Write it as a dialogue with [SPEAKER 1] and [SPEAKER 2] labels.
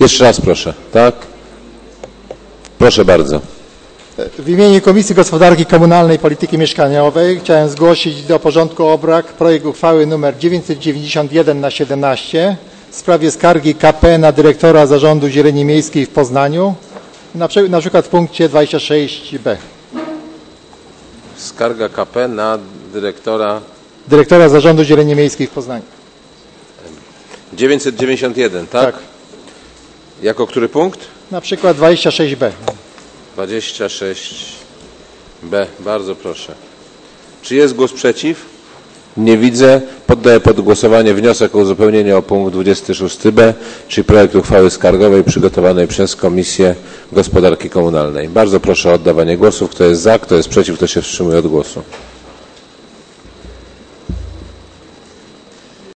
[SPEAKER 1] Jeszcze raz proszę, tak? Proszę bardzo.
[SPEAKER 2] W imieniu Komisji Gospodarki Komunalnej i Polityki Mieszkaniowej chciałem zgłosić do porządku obrad projekt uchwały nr 991/17 w sprawie skargi KP na dyrektora Zarządu Zieleni Miejskiej w Poznaniu, na przykład w punkcie 26b.
[SPEAKER 1] Skarga KP na
[SPEAKER 2] Dyrektora Zarządu Zieleni Miejskiej w Poznaniu.
[SPEAKER 1] 991, tak?
[SPEAKER 2] Tak.
[SPEAKER 1] Jako który punkt?
[SPEAKER 2] Na przykład 26b.
[SPEAKER 1] 26b. Bardzo proszę. Czy jest głos przeciw? Nie widzę. Poddaję pod głosowanie wniosek o uzupełnienie o punkt 26b, czyli projekt uchwały skargowej przygotowanej przez Komisję Gospodarki Komunalnej. Bardzo proszę o oddawanie głosów. Kto jest za, kto jest przeciw, kto się wstrzymuje od głosu.